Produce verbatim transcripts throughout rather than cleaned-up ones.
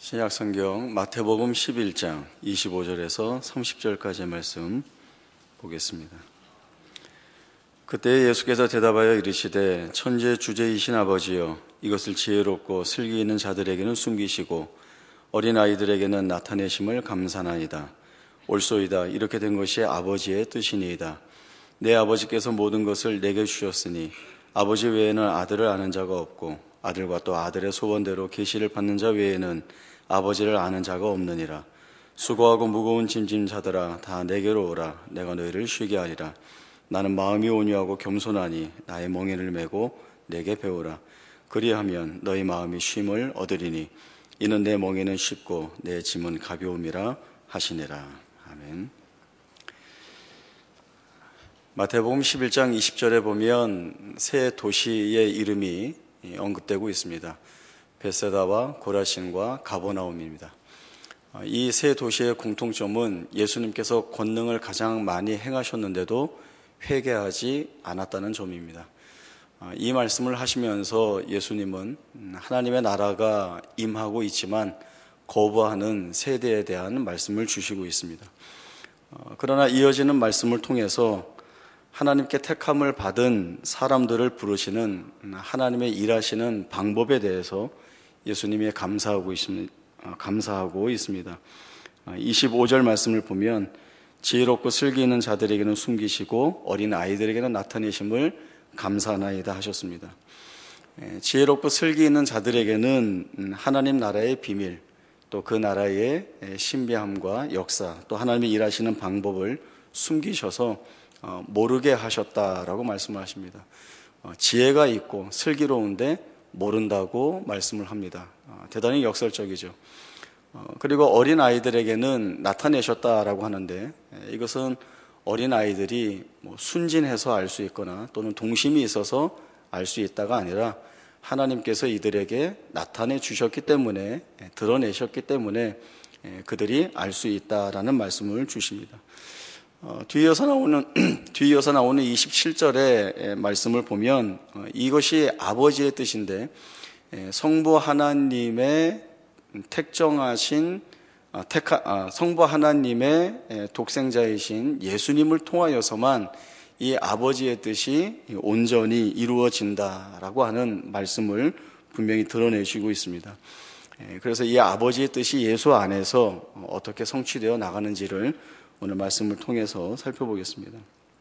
신약성경 마태복음 십일 장 이십오 절에서 삼십 절까지의 말씀 보겠습니다. 그때 예수께서 대답하여 이르시되 천지의 주제이신 아버지여, 이것을 지혜롭고 슬기 있는 자들에게는 숨기시고 어린아이들에게는 나타내심을 감사나이다. 옳소이다. 이렇게 된 것이 아버지의 뜻이니이다. 내 아버지께서 모든 것을 내게 주셨으니 아버지 외에는 아들을 아는 자가 없고 아들과 또 아들의 소원대로 계시를 받는 자 외에는 아버지를 아는 자가 없느니라. 수고하고 무거운 짐진 자들아, 다 내게로 오라. 내가 너희를 쉬게 하리라. 나는 마음이 온유하고 겸손하니 나의 멍에를 메고 내게 배우라. 그리하면 너희 마음이 쉼을 얻으리니 이는 내 멍에는 쉽고 내 짐은 가벼움이라 하시니라. 아멘. 마태복음 십일 장 이십 절에 보면 세 도시의 이름이 언급되고 있습니다. 벳세다와 고라신과 가버나움입니다. 이 세 도시의 공통점은 예수님께서 권능을 가장 많이 행하셨는데도 회개하지 않았다는 점입니다. 이 말씀을 하시면서 예수님은 하나님의 나라가 임하고 있지만 거부하는 세대에 대한 말씀을 주시고 있습니다. 그러나 이어지는 말씀을 통해서 하나님께 택함을 받은 사람들을 부르시는 하나님의 일하시는 방법에 대해서 예수님이 감사하고 있습니다. 감사하고 있습니다. 이십오 절 말씀을 보면 지혜롭고 슬기 있는 자들에게는 숨기시고 어린 아이들에게는 나타내심을 감사나이다 하셨습니다. 지혜롭고 슬기 있는 자들에게는 하나님 나라의 비밀, 또 그 나라의 신비함과 역사, 또 하나님이 일하시는 방법을 숨기셔서 모르게 하셨다라고 말씀을 하십니다. 지혜가 있고 슬기로운데 모른다고 말씀을 합니다. 대단히 역설적이죠. 그리고 어린 아이들에게는 나타내셨다라고 하는데, 이것은 어린 아이들이 뭐 순진해서 알 수 있거나 또는 동심이 있어서 알 수 있다가 아니라 하나님께서 이들에게 나타내 주셨기 때문에, 드러내셨기 때문에 그들이 알 수 있다라는 말씀을 주십니다. 어, 뒤이어서 나오는 뒤이어서 나오는 이십칠 절의 말씀을 보면 어, 이것이 아버지의 뜻인데, 에, 성부 하나님의 택정하신 아, 택하, 아, 성부 하나님의 에, 독생자이신 예수님을 통하여서만 이 아버지의 뜻이 온전히 이루어진다라고 하는 말씀을 분명히 드러내시고 있습니다. 에, 그래서 이 아버지의 뜻이 예수 안에서 어떻게 성취되어 나가는지를 오늘 말씀을 통해서 살펴보겠습니다.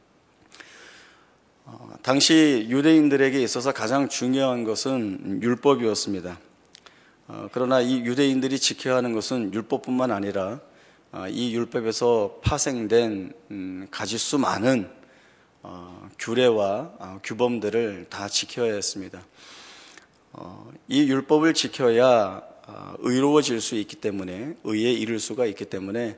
어, 당시 유대인들에게 있어서 가장 중요한 것은 율법이었습니다. 어, 그러나 이 유대인들이 지켜야 하는 것은 율법뿐만 아니라 어, 이 율법에서 파생된 음, 가지수 많은 어, 규례와 어, 규범들을 다 지켜야 했습니다. 어, 이 율법을 지켜야 어, 의로워질 수 있기 때문에, 의에 이를 수가 있기 때문에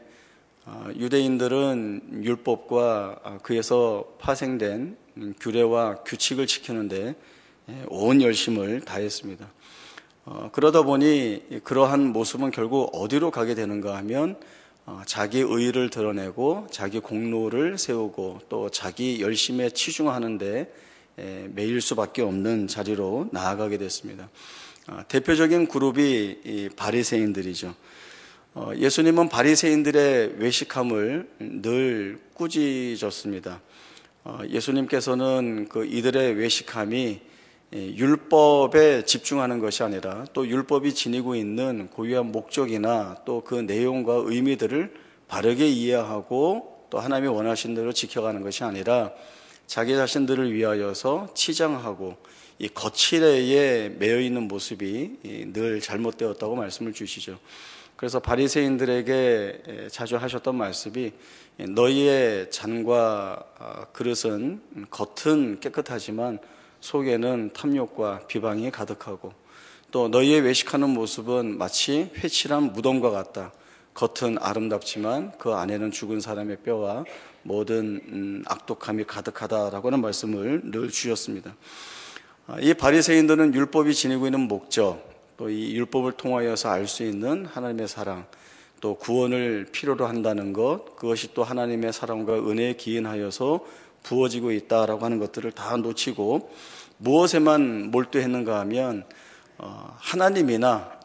유대인들은 율법과 그에서 파생된 규례와 규칙을 지키는데 온 열심을 다했습니다. 그러다 보니 그러한 모습은 결국 어디로 가게 되는가 하면 자기 의의를 드러내고 자기 공로를 세우고 또 자기 열심에 치중하는데 매일 수밖에 없는 자리로 나아가게 됐습니다. 대표적인 그룹이 바리새인들이죠. 어, 예수님은 바리새인들의 외식함을 늘 꾸짖었습니다. 어, 예수님께서는 그 이들의 외식함이 율법에 집중하는 것이 아니라 또 율법이 지니고 있는 고유한 목적이나 또 그 내용과 의미들을 바르게 이해하고 또 하나님이 원하신 대로 지켜가는 것이 아니라 자기 자신들을 위하여서 치장하고 이 거칠애에 매여 있는 모습이 늘 잘못되었다고 말씀을 주시죠. 그래서 바리새인들에게 자주 하셨던 말씀이 너희의 잔과 그릇은 겉은 깨끗하지만 속에는 탐욕과 비방이 가득하고, 또 너희의 외식하는 모습은 마치 회칠한 무덤과 같다. 겉은 아름답지만 그 안에는 죽은 사람의 뼈와 모든 악독함이 가득하다라고 하는 말씀을 늘 주셨습니다. 이 바리새인들은 율법이 지니고 있는 목적, 또 이 율법을 통하여서 알 수 있는 하나님의 사랑, 또 구원을 필요로 한다는 것, 그것이 또 하나님의 사랑과 은혜에 기인하여서 부어지고 있다라고 하는 것들을 다 놓치고 무엇에만 몰두했는가 하면 하나님이나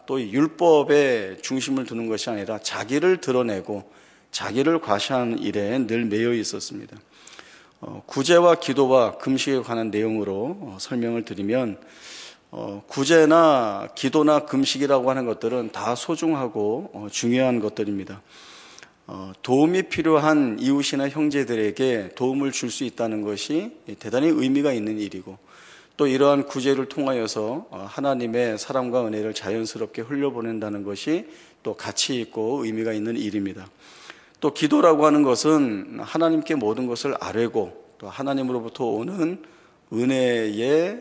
또 율법에 중심을 두는 것이 아니라 자기를 드러내고 자기를 과시하는 일에 늘 매여 있었습니다. 어, 구제와 기도와 금식에 관한 내용으로 어, 설명을 드리면 어, 구제나 기도나 금식이라고 하는 것들은 다 소중하고 어, 중요한 것들입니다. 어, 도움이 필요한 이웃이나 형제들에게 도움을 줄 수 있다는 것이 대단히 의미가 있는 일이고, 또 이러한 구제를 통하여서 하나님의 사랑과 은혜를 자연스럽게 흘려보낸다는 것이 또 가치 있고 의미가 있는 일입니다. 또 기도라고 하는 것은 하나님께 모든 것을 아뢰고 또 하나님으로부터 오는 은혜에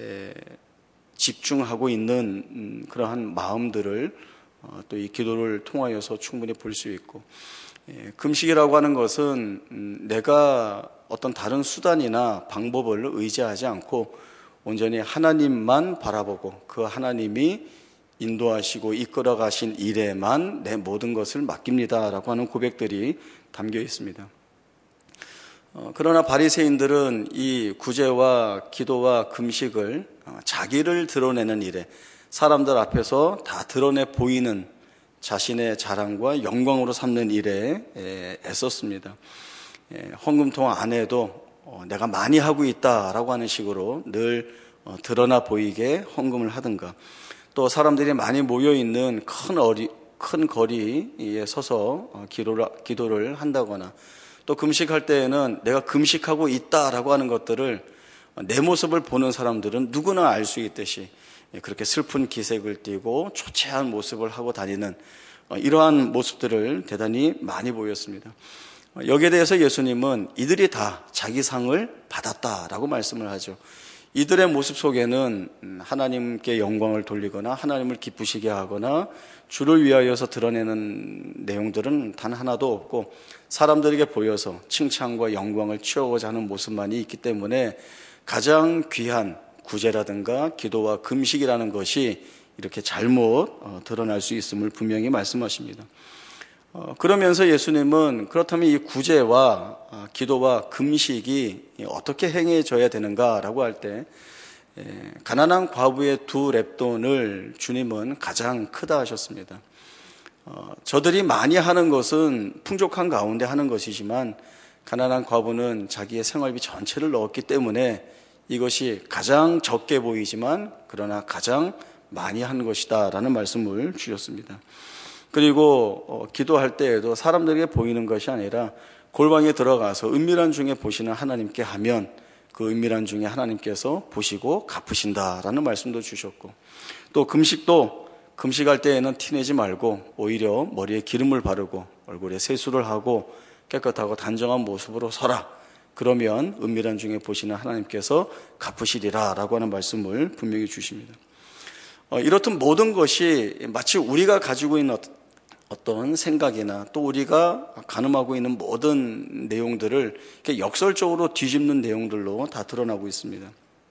집중하고 있는 그러한 마음들을 또 이 기도를 통하여서 충분히 볼 수 있고, 금식이라고 하는 것은 내가 어떤 다른 수단이나 방법을 의지하지 않고 온전히 하나님만 바라보고 그 하나님이 인도하시고 이끌어 가신 일에만 내 모든 것을 맡깁니다 라고 하는 고백들이 담겨 있습니다. 어, 그러나 바리새인들은 이 구제와 기도와 금식을 자기를 드러내는 일에, 사람들 앞에서 다 드러내 보이는 자신의 자랑과 영광으로 삼는 일에 애썼습니다. 헌금통 안에도 내가 많이 하고 있다라고 하는 식으로 늘 드러나 보이게 헌금을 하든가, 또 사람들이 많이 모여있는 큰, 어리, 큰 거리에 서서 기도를, 기도를 한다거나, 또 금식할 때에는 내가 금식하고 있다라고 하는 것들을 내 모습을 보는 사람들은 누구나 알 수 있듯이 그렇게 슬픈 기색을 띠고 초췌한 모습을 하고 다니는 이러한 모습들을 대단히 많이 보였습니다. 여기에 대해서 예수님은 이들이 다 자기 상을 받았다라고 말씀을 하죠. 이들의 모습 속에는 하나님께 영광을 돌리거나 하나님을 기쁘시게 하거나 주를 위하여서 드러내는 내용들은 단 하나도 없고, 사람들에게 보여서 칭찬과 영광을 취하고자 하는 모습만이 있기 때문에 가장 귀한 구제라든가 기도와 금식이라는 것이 이렇게 잘못 드러날 수 있음을 분명히 말씀하십니다. 그러면서 예수님은 그렇다면 이 구제와 기도와 금식이 어떻게 행해져야 되는가라고 할 때, 가난한 과부의 두 렙돈을 주님은 가장 크다 하셨습니다. 저들이 많이 하는 것은 풍족한 가운데 하는 것이지만 가난한 과부는 자기의 생활비 전체를 넣었기 때문에 이것이 가장 적게 보이지만 그러나 가장 많이 한 것이다 라는 말씀을 주셨습니다. 그리고 어, 기도할 때에도 사람들에게 보이는 것이 아니라 골방에 들어가서 은밀한 중에 보시는 하나님께 하면 그 은밀한 중에 하나님께서 보시고 갚으신다라는 말씀도 주셨고, 또 금식도 금식할 때에는 티내지 말고 오히려 머리에 기름을 바르고 얼굴에 세수를 하고 깨끗하고 단정한 모습으로 서라. 그러면 은밀한 중에 보시는 하나님께서 갚으시리라 라고 하는 말씀을 분명히 주십니다. 어, 이렇듯 모든 것이 마치 우리가 가지고 있는 어떤 생각이나 또 우리가 가늠하고 있는 모든 내용들을 이렇게 역설적으로 뒤집는 내용들로 다 드러나고 있습니다.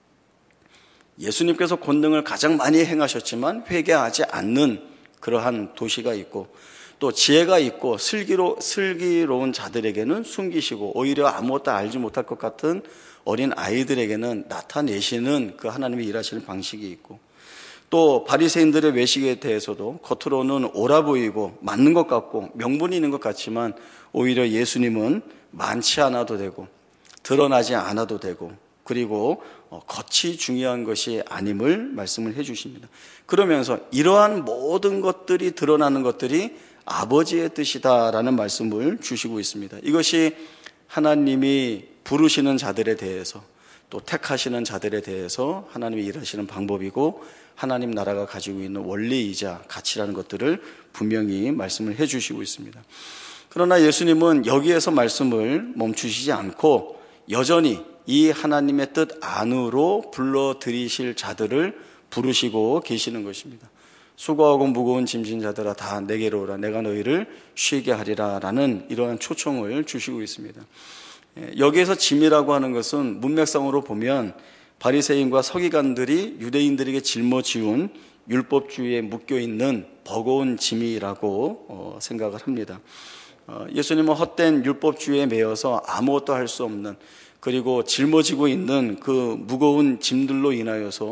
예수님께서 권능을 가장 많이 행하셨지만 회개하지 않는 그러한 도시가 있고, 또 지혜가 있고 슬기로, 슬기로운 자들에게는 숨기시고 오히려 아무것도 알지 못할 것 같은 어린 아이들에게는 나타내시는 그 하나님의 일하시는 방식이 있고, 또 바리새인들의 외식에 대해서도 겉으로는 옳아 보이고 맞는 것 같고 명분이 있는 것 같지만 오히려 예수님은 많지 않아도 되고 드러나지 않아도 되고 그리고 겉이 중요한 것이 아님을 말씀을 해 주십니다. 그러면서 이러한 모든 것들이 드러나는 것들이 아버지의 뜻이다라는 말씀을 주시고 있습니다. 이것이 하나님이 부르시는 자들에 대해서 또 택하시는 자들에 대해서 하나님이 일하시는 방법이고 하나님 나라가 가지고 있는 원리이자 가치라는 것들을 분명히 말씀을 해 주시고 있습니다. 그러나 예수님은 여기에서 말씀을 멈추시지 않고 여전히 이 하나님의 뜻 안으로 불러들이실 자들을 부르시고 계시는 것입니다. 수고하고 무거운 짐진 자들아 다 내게로 오라 내가 너희를 쉬게 하리라 라는 이러한 초청을 주시고 있습니다. 여기에서 짐이라고 하는 것은 문맥상으로 보면 바리새인과 서기관들이 유대인들에게 짊어지운 율법주의에 묶여있는 버거운 짐이라고 생각을 합니다. 예수님은 헛된 율법주의에 매여서 아무것도 할 수 없는, 그리고 짊어지고 있는 그 무거운 짐들로 인하여서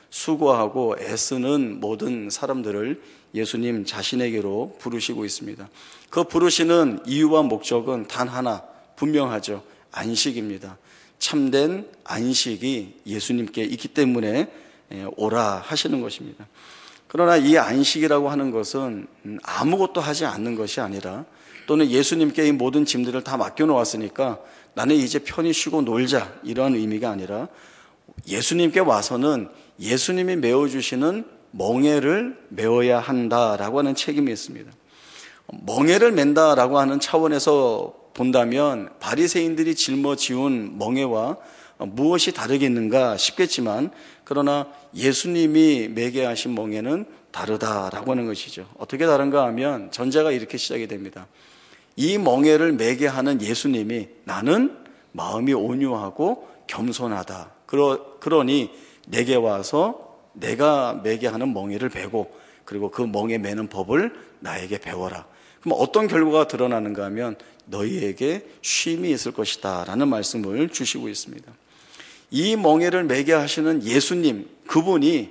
수고하고 애쓰는 모든 사람들을 예수님 자신에게로 부르시고 있습니다. 그 부르시는 이유와 목적은 단 하나, 분명하죠. 안식입니다. 참된 안식이 예수님께 있기 때문에 오라 하시는 것입니다. 그러나 이 안식이라고 하는 것은 아무것도 하지 않는 것이 아니라, 또는 예수님께 이 모든 짐들을 다 맡겨놓았으니까 나는 이제 편히 쉬고 놀자, 이러한 의미가 아니라 예수님께 와서는 예수님이 메어주시는 멍에를 메어야 한다라고 하는 책임이 있습니다. 멍에를 맨다라고 하는 차원에서 본다면 바리새인들이 짊어지운 멍에와 무엇이 다르겠는가 싶겠지만, 그러나 예수님이 매게 하신 멍에는 다르다라고 하는 것이죠. 어떻게 다른가 하면 전제가 이렇게 시작이 됩니다. 이 멍에를 매게 하는 예수님이 나는 마음이 온유하고 겸손하다. 그러, 그러니 내게 와서 내가 매게 하는 멍에를 베고, 그리고 그 멍에 매는 법을 나에게 배워라. 그럼 어떤 결과가 드러나는가 하면 너희에게 쉼이 있을 것이다 라는 말씀을 주시고 있습니다. 이 멍에를 매게 하시는 예수님, 그분이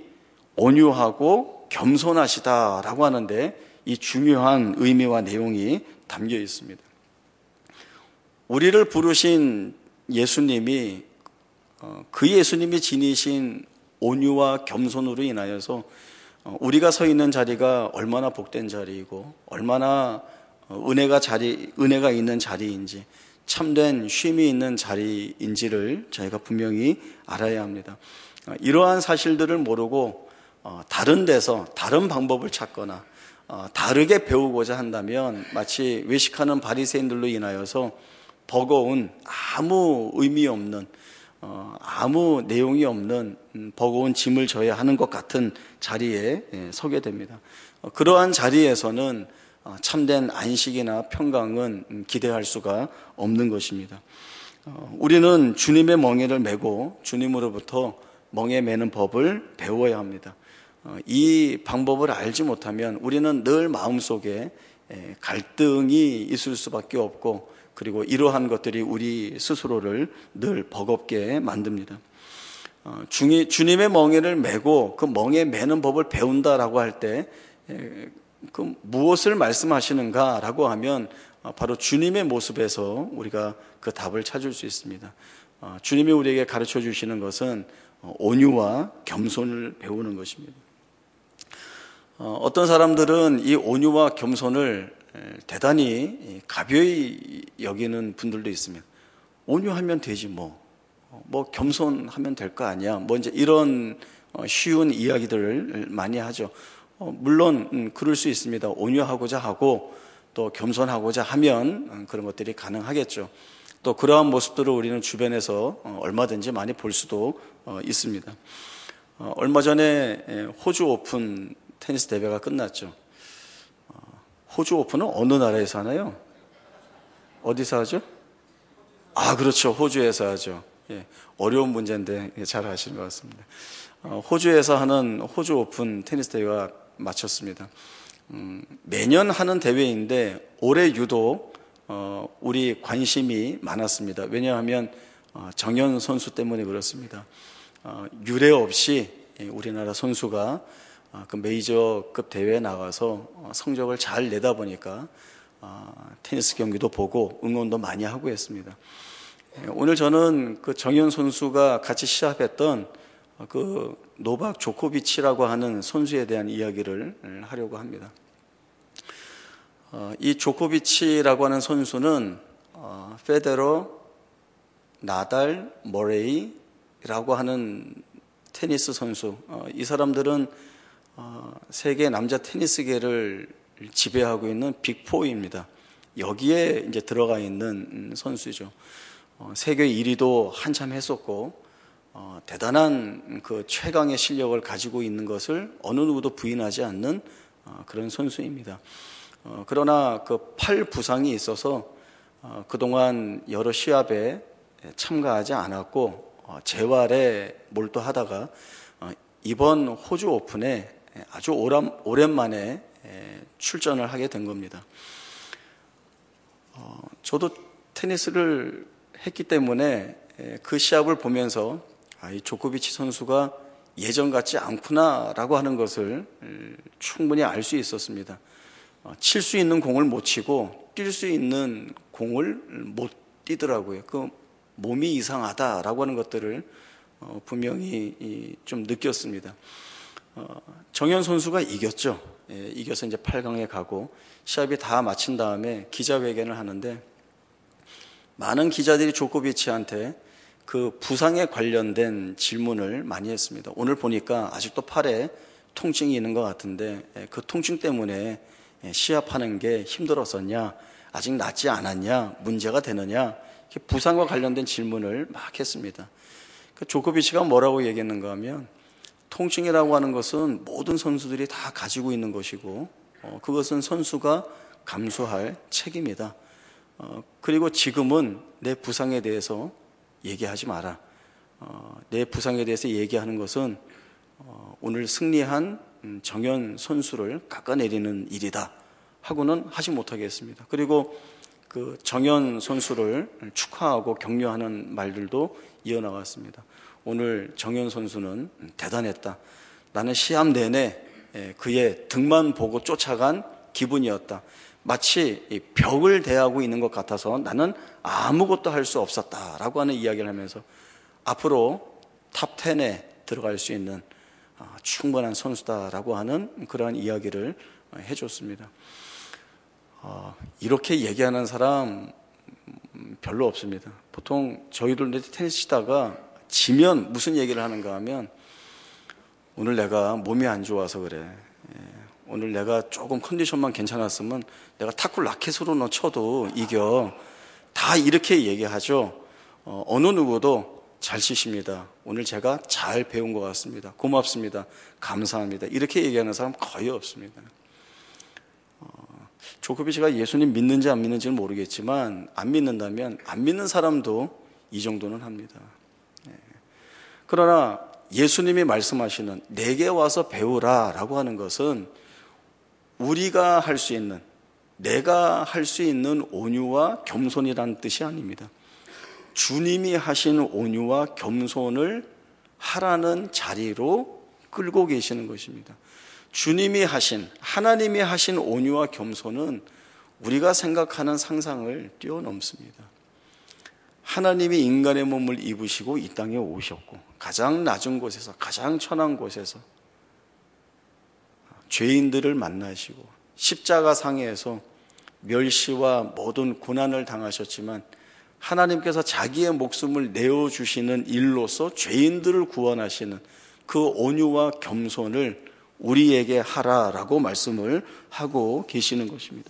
온유하고 겸손하시다라고 하는데 이 중요한 의미와 내용이 담겨 있습니다. 우리를 부르신 예수님이 그 예수님이 지니신 온유와 겸손으로 인하여서 우리가 서 있는 자리가 얼마나 복된 자리이고 얼마나 은혜가 자리, 은혜가 있는 자리인지, 참된 쉼이 있는 자리인지를 저희가 분명히 알아야 합니다. 이러한 사실들을 모르고 다른 데서 다른 방법을 찾거나 다르게 배우고자 한다면 마치 외식하는 바리새인들로 인하여서 버거운, 아무 의미 없는, 아무 내용이 없는 버거운 짐을 져야 하는 것 같은 자리에 서게 됩니다. 그러한 자리에서는 참된 안식이나 평강은 기대할 수가 없는 것입니다. 우리는 주님의 멍에를 메고 주님으로부터 멍에 매는 법을 배워야 합니다. 이 방법을 알지 못하면 우리는 늘 마음속에 갈등이 있을 수밖에 없고, 그리고 이러한 것들이 우리 스스로를 늘 버겁게 만듭니다. 주님의 멍에를 메고 그 멍에 매는 법을 배운다라고 할 때 그 무엇을 말씀하시는가라고 하면 바로 주님의 모습에서 우리가 그 답을 찾을 수 있습니다. 주님이 우리에게 가르쳐 주시는 것은 온유와 겸손을 배우는 것입니다. 어떤 사람들은 이 온유와 겸손을 대단히 가벼이 여기는 분들도 있습니다. 온유하면 되지 뭐, 뭐 겸손하면 될 거 아니야, 뭐 이제 이런 쉬운 이야기들을 많이 하죠. 물론 그럴 수 있습니다. 온유하고자 하고 또 겸손하고자 하면 그런 것들이 가능하겠죠. 또 그러한 모습들을 우리는 주변에서 얼마든지 많이 볼 수도 있습니다. 얼마 전에 호주 오픈 테니스 대회가 끝났죠. 호주 오픈은 어느 나라에서 하나요? 어디서 하죠? 아, 그렇죠. 호주에서 하죠. 예, 어려운 문제인데 잘 아시는 것 같습니다. 호주에서 하는 호주 오픈 테니스 대회가 마쳤습니다. 음, 매년 하는 대회인데 올해 유독 어, 우리 관심이 많았습니다. 왜냐하면 어, 정연 선수 때문에 그렇습니다. 어, 유례 없이 우리나라 선수가 어, 그 메이저급 대회에 나가서 어, 성적을 잘 내다 보니까 어, 테니스 경기도 보고 응원도 많이 하고 했습니다. 예, 오늘 저는 그 정연 선수가 같이 시합했던 어, 그 노박 조코비치라고 하는 선수에 대한 이야기를 하려고 합니다. 어, 이 조코비치라고 하는 선수는 어, 페데러, 나달, 머레이라고 하는 테니스 선수, 어, 이 사람들은 어, 세계 남자 테니스계를 지배하고 있는 빅포입니다. 여기에 이제 들어가 있는 선수죠. 어, 세계 일 위도 한참 했었고 어, 대단한 그 최강의 실력을 가지고 있는 것을 어느 누구도 부인하지 않는 어, 그런 선수입니다. 어, 그러나 그 팔 부상이 있어서 어, 그동안 여러 시합에 참가하지 않았고 어, 재활에 몰두하다가 어, 이번 호주 오픈에 아주 오람, 오랜만에 출전을 하게 된 겁니다. 어, 저도 테니스를 했기 때문에 그 시합을 보면서 아, 이 조코비치 선수가 예전 같지 않구나라고 하는 것을 충분히 알 수 있었습니다. 칠 수 있는 공을 못 치고 뛸 수 있는 공을 못 뛰더라고요. 그 몸이 이상하다라고 하는 것들을 분명히 좀 느꼈습니다. 정현 선수가 이겼죠. 이겨서 이제 팔 강에 가고 시합이 다 마친 다음에 기자회견을 하는데 많은 기자들이 조코비치한테 그 부상에 관련된 질문을 많이 했습니다. 오늘 보니까 아직도 팔에 통증이 있는 것 같은데 그 통증 때문에 시합하는 게 힘들었었냐, 아직 낫지 않았냐, 문제가 되느냐, 부상과 관련된 질문을 막 했습니다. 그 조코비치가 뭐라고 얘기했는가 하면 통증이라고 하는 것은 모든 선수들이 다 가지고 있는 것이고 어, 그것은 선수가 감수할 책임이다. 어, 그리고 지금은 내 부상에 대해서 얘기하지 마라. 어, 내 부상에 대해서 얘기하는 것은 어, 오늘 승리한 정현 선수를 깎아내리는 일이다 하고는 하지 못하겠습니다. 그리고 그 정현 선수를 축하하고 격려하는 말들도 이어나갔습니다. 오늘 정현 선수는 대단했다. 나는 시합 내내 그의 등만 보고 쫓아간 기분이었다. 마치 벽을 대하고 있는 것 같아서 나는 아무것도 할 수 없었다라고 하는 이야기를 하면서 앞으로 탑 텐에 들어갈 수 있는 충분한 선수다라고 하는 그러한 이야기를 해줬습니다. 이렇게 얘기하는 사람 별로 없습니다. 보통 저희들 테니스 치다가 지면 무슨 얘기를 하는가 하면 오늘 내가 몸이 안 좋아서 그래. 오늘 내가 조금 컨디션만 괜찮았으면 내가 탁구 라켓으로 쳐도 이겨. 다 이렇게 얘기하죠. 어, 어느 누구도 잘 치십니다. 오늘 제가 잘 배운 것 같습니다. 고맙습니다. 감사합니다. 이렇게 얘기하는 사람 거의 없습니다. 어, 조코비치가 예수님 믿는지 안 믿는지는 모르겠지만 안 믿는다면 안 믿는 사람도 이 정도는 합니다. 예. 그러나 예수님이 말씀하시는 내게 와서 배우라 라고 하는 것은 우리가 할 수 있는, 내가 할 수 있는 온유와 겸손이라는 뜻이 아닙니다. 주님이 하신 온유와 겸손을 하라는 자리로 끌고 계시는 것입니다. 주님이 하신, 하나님이 하신 온유와 겸손은 우리가 생각하는 상상을 뛰어넘습니다. 하나님이 인간의 몸을 입으시고 이 땅에 오셨고 가장 낮은 곳에서, 가장 천한 곳에서 죄인들을 만나시고 십자가 상에서 멸시와 모든 고난을 당하셨지만 하나님께서 자기의 목숨을 내어주시는 일로서 죄인들을 구원하시는 그 온유와 겸손을 우리에게 하라라고 말씀을 하고 계시는 것입니다.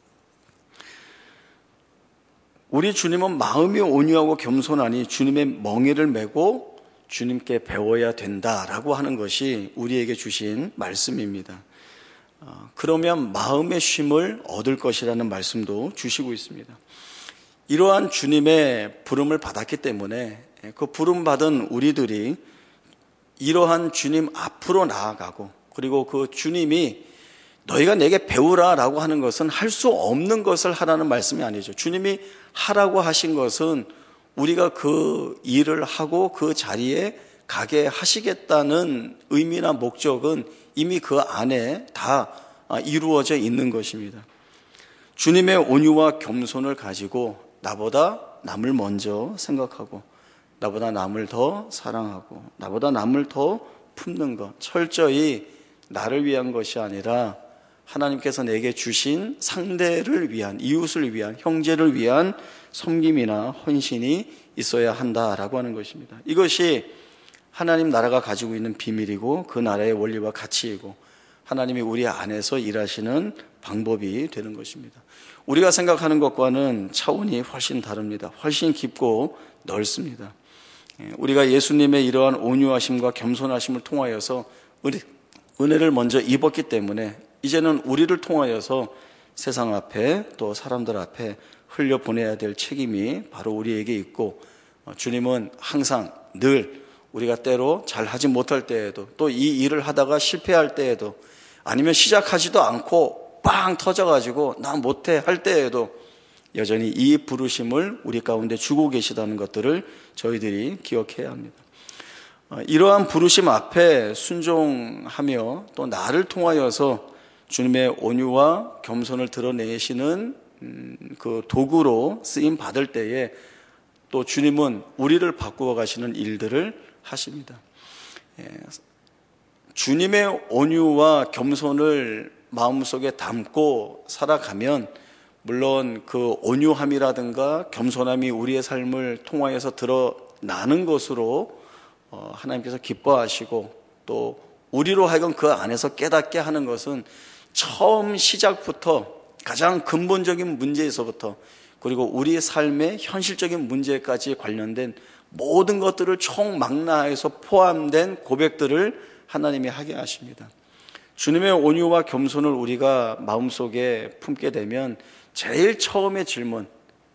우리 주님은 마음이 온유하고 겸손하니 주님의 멍에를 메고 주님께 배워야 된다라고 하는 것이 우리에게 주신 말씀입니다. 그러면 마음의 쉼을 얻을 것이라는 말씀도 주시고 있습니다. 이러한 주님의 부름을 받았기 때문에 그 부름받은 우리들이 이러한 주님 앞으로 나아가고 그리고 그 주님이 너희가 내게 배우라라고 하는 것은 할 수 없는 것을 하라는 말씀이 아니죠. 주님이 하라고 하신 것은 우리가 그 일을 하고 그 자리에 가게 하시겠다는 의미나 목적은 이미 그 안에 다 이루어져 있는 것입니다. 주님의 온유와 겸손을 가지고 나보다 남을 먼저 생각하고 나보다 남을 더 사랑하고 나보다 남을 더 품는 것, 철저히 나를 위한 것이 아니라 하나님께서 내게 주신 상대를 위한, 이웃을 위한, 형제를 위한 섬김이나 헌신이 있어야 한다라고 하는 것입니다. 이것이 하나님 나라가 가지고 있는 비밀이고 그 나라의 원리와 가치이고 하나님이 우리 안에서 일하시는 방법이 되는 것입니다. 우리가 생각하는 것과는 차원이 훨씬 다릅니다. 훨씬 깊고 넓습니다. 우리가 예수님의 이러한 온유하심과 겸손하심을 통하여서 은혜를 먼저 입었기 때문에 이제는 우리를 통하여서 세상 앞에 또 사람들 앞에 흘려보내야 될 책임이 바로 우리에게 있고 주님은 항상 늘 우리가 때로 잘하지 못할 때에도 또 이 일을 하다가 실패할 때에도 아니면 시작하지도 않고 빵 터져가지고 나 못해 할 때에도 여전히 이 부르심을 우리 가운데 주고 계시다는 것들을 저희들이 기억해야 합니다. 이러한 부르심 앞에 순종하며 또 나를 통하여서 주님의 온유와 겸손을 드러내시는 그 도구로 쓰임 받을 때에 또 주님은 우리를 바꾸어 가시는 일들을 하십니다. 주님의 온유와 겸손을 마음속에 담고 살아가면 물론 그 온유함이라든가 겸손함이 우리의 삶을 통하여서 드러나는 것으로 하나님께서 기뻐하시고 또 우리로 하여금 그 안에서 깨닫게 하는 것은 처음 시작부터 가장 근본적인 문제에서부터 그리고 우리의 삶의 현실적인 문제까지 관련된 모든 것들을 총망라해서 포함된 고백들을 하나님이 하게 하십니다. 주님의 온유와 겸손을 우리가 마음속에 품게 되면 제일 처음의 질문,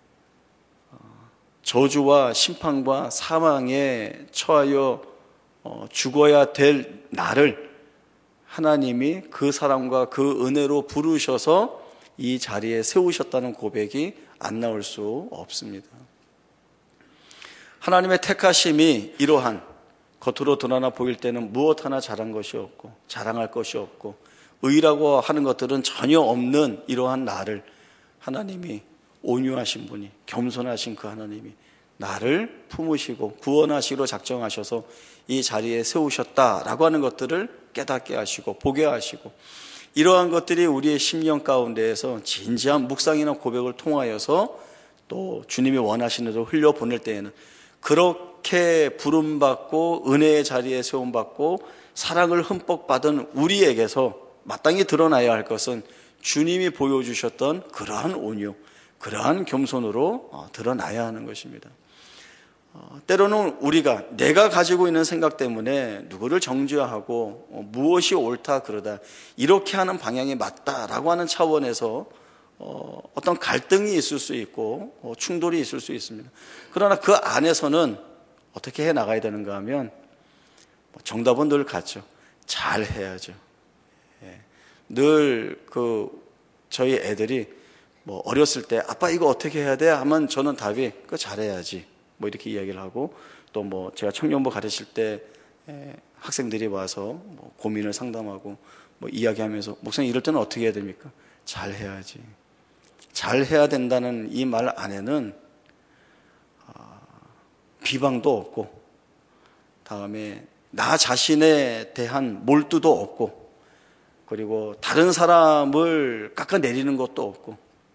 저주와 심판과 사망에 처하여 죽어야 될 나를 하나님이 그 사랑과 그 은혜로 부르셔서 이 자리에 세우셨다는 고백이 안 나올 수 없습니다. 하나님의 택하심이 이러한 겉으로 드러나 보일 때는 무엇 하나 잘한 것이 없고 자랑할 것이 없고 의라고 하는 것들은 전혀 없는 이러한 나를 하나님이 온유하신 분이 겸손하신 그 하나님이 나를 품으시고 구원하시기로 작정하셔서 이 자리에 세우셨다라고 하는 것들을 깨닫게 하시고 보게 하시고 이러한 것들이 우리의 심령 가운데에서 진지한 묵상이나 고백을 통하여서 또 주님이 원하시는 대로 흘려보낼 때에는 그렇게 부름받고 은혜의 자리에 세움받고 사랑을 흠뻑 받은 우리에게서 마땅히 드러나야 할 것은 주님이 보여주셨던 그러한 온유, 그러한 겸손으로 드러나야 하는 것입니다. 때로는 우리가 내가 가지고 있는 생각 때문에 누구를 정죄하고 무엇이 옳다 그러다 이렇게 하는 방향이 맞다라고 하는 차원에서 어떤 갈등이 있을 수 있고 충돌이 있을 수 있습니다. 그러나 그 안에서는 어떻게 해 나가야 되는가 하면 정답은 늘 같죠. 잘 해야죠. 늘 그 저희 애들이 뭐 어렸을 때 아빠 이거 어떻게 해야 돼? 하면 저는 답이 그거 잘해야지. 뭐 이렇게 이야기를 하고 또 뭐 제가 청년부 가르칠 때 학생들이 와서 뭐 고민을 상담하고 뭐 이야기하면서 목사님 이럴 때는 어떻게 해야 됩니까? 잘 해야지. 잘 해야 된다는 이 말 안에는 비방도 없고 다음에 나 자신에 대한 몰두도 없고 그리고 다른 사람을 깎아내리는 것도 없고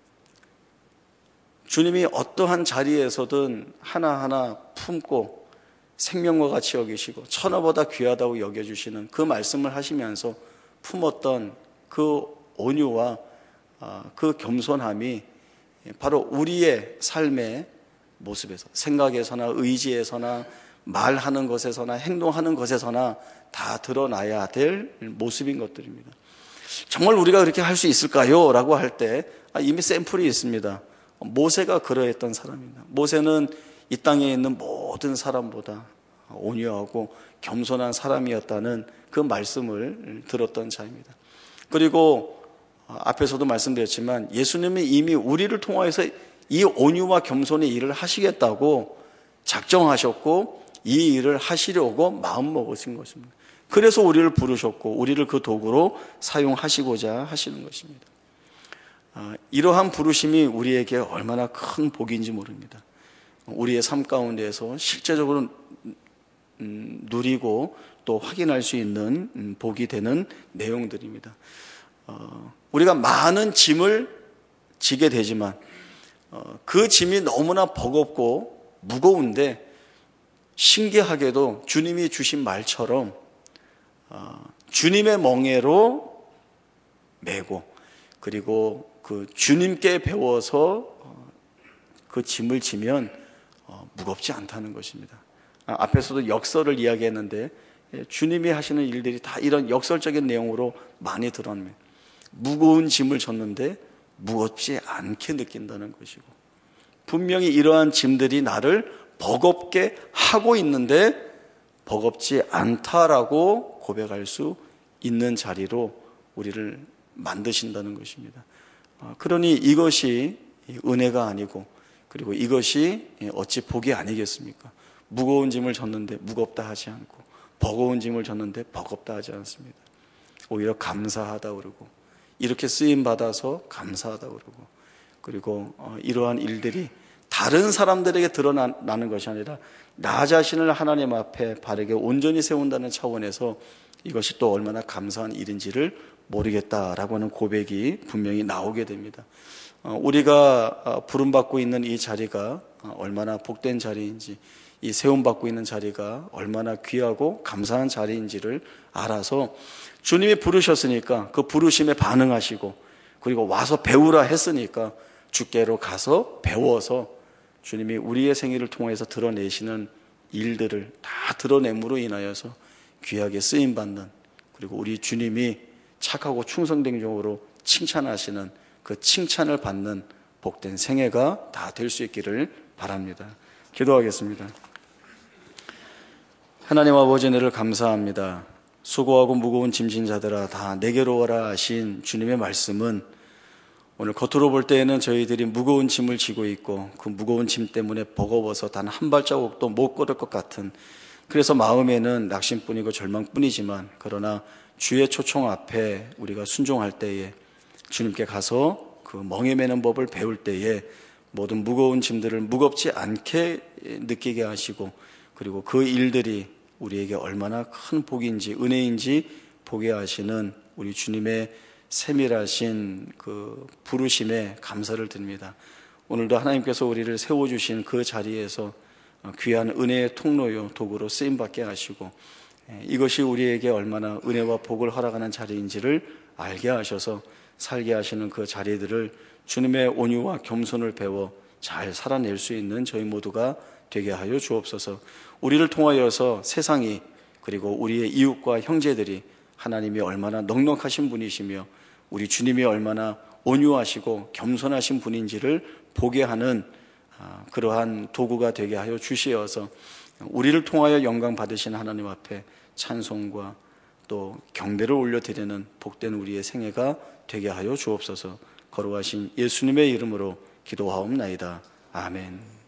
주님이 어떠한 자리에서든 하나하나 품고 생명과 같이 여기시고 천하보다 귀하다고 여겨주시는 그 말씀을 하시면서 품었던 그 온유와 그 겸손함이 바로 우리의 삶의 모습에서 생각에서나 의지에서나 말하는 것에서나 행동하는 것에서나 다 드러나야 될 모습인 것들입니다. 정말 우리가 그렇게 할 수 있을까요? 라고 할 때 이미 샘플이 있습니다. 모세가 그러했던 사람입니다. 모세는 이 땅에 있는 모든 사람보다 온유하고 겸손한 사람이었다는 그 말씀을 들었던 자입니다. 그리고 앞에서도 말씀드렸지만 예수님이 이미 우리를 통하여서 이 온유와 겸손의 일을 하시겠다고 작정하셨고 이 일을 하시려고 마음먹으신 것입니다. 그래서 우리를 부르셨고 우리를 그 도구로 사용하시고자 하시는 것입니다. 이러한 부르심이 우리에게 얼마나 큰 복인지 모릅니다. 우리의 삶 가운데에서 실제적으로 누리고 또 확인할 수 있는 복이 되는 내용들입니다. 우리가 많은 짐을 지게 되지만 그 짐이 너무나 버겁고 무거운데 신기하게도 주님이 주신 말처럼 주님의 멍에로 메고 그리고 그 주님께 배워서 그 짐을 지면 무겁지 않다는 것입니다. 앞에서도 역설을 이야기했는데 주님이 하시는 일들이 다 이런 역설적인 내용으로 많이 드러납니다. 무거운 짐을 졌는데 무겁지 않게 느낀다는 것이고 분명히 이러한 짐들이 나를 버겁게 하고 있는데 버겁지 않다라고 고백할 수 있는 자리로 우리를 만드신다는 것입니다. 그러니 이것이 은혜가 아니고 그리고 이것이 어찌 복이 아니겠습니까? 무거운 짐을 졌는데 무겁다 하지 않고, 버거운 짐을 졌는데 버겁다 하지 않습니다. 오히려 감사하다 그러고, 이렇게 쓰임 받아서 감사하다 그러고, 그리고 이러한 일들이 다른 사람들에게 드러나는 것이 아니라 나 자신을 하나님 앞에 바르게 온전히 세운다는 차원에서 이것이 또 얼마나 감사한 일인지를 모르겠다라고 하는 고백이 분명히 나오게 됩니다. 우리가 부름받고 있는 이 자리가 얼마나 복된 자리인지, 이 세움받고 있는 자리가 얼마나 귀하고 감사한 자리인지를 알아서 주님이 부르셨으니까 그 부르심에 반응하시고, 그리고 와서 배우라 했으니까 주께로 가서 배워서 주님이 우리의 생애를 통해서 드러내시는 일들을 다 드러냄으로 인하여서 귀하게 쓰임받는, 그리고 우리 주님이 착하고 충성된 종으로 칭찬하시는 그 칭찬을 받는 복된 생애가 다 될 수 있기를 바랍니다. 기도하겠습니다. 하나님 아버지, 은혜를 감사합니다. 수고하고 무거운 짐진 자들아 다 내게로 오라 하신 주님의 말씀은 오늘 겉으로 볼 때에는 저희들이 무거운 짐을 지고 있고 그 무거운 짐 때문에 버거워서 단 한 발자국도 못 걸을 것 같은, 그래서 마음에는 낙심뿐이고 절망뿐이지만, 그러나 주의 초청 앞에 우리가 순종할 때에, 주님께 가서 그 멍에 매는 법을 배울 때에 모든 무거운 짐들을 무겁지 않게 느끼게 하시고, 그리고 그 일들이 우리에게 얼마나 큰 복인지 은혜인지 보게 하시는 우리 주님의 세밀하신 그 부르심에 감사를 드립니다. 오늘도 하나님께서 우리를 세워주신 그 자리에서 귀한 은혜의 통로요 도구로 쓰임받게 하시고, 이것이 우리에게 얼마나 은혜와 복을 허락하는 자리인지를 알게 하셔서 살게 하시는 그 자리들을 주님의 온유와 겸손을 배워 잘 살아낼 수 있는 저희 모두가 되게 하여 주옵소서. 우리를 통하여서 세상이, 그리고 우리의 이웃과 형제들이 하나님이 얼마나 넉넉하신 분이시며 우리 주님이 얼마나 온유하시고 겸손하신 분인지를 보게 하는 그러한 도구가 되게 하여 주시어서 우리를 통하여 영광 받으신 하나님 앞에 찬송과 또 경배를 올려드리는 복된 우리의 생애가 되게 하여 주옵소서. 거룩하신 예수님의 이름으로 기도하옵나이다. 아멘.